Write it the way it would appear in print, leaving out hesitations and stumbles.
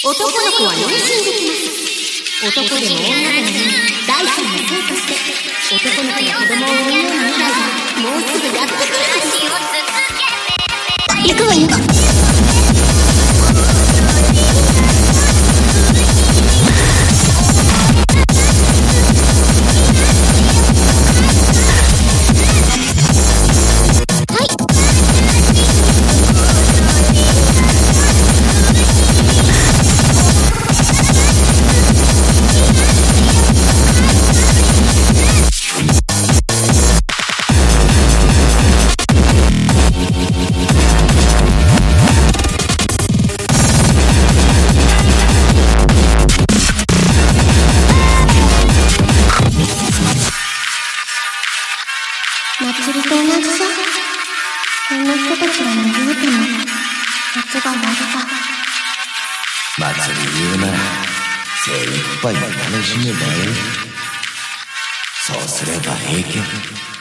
男の子は妊娠できます。男でも女でも第三の性として男の子の子供を産むような未来がもうすぐやってくるはずです。行くわよ。祭りと同じさ。こんな人たちが嘆いても夏が終わるさ。 祭り言うなら精一杯楽しめばいい。そうすれば平気。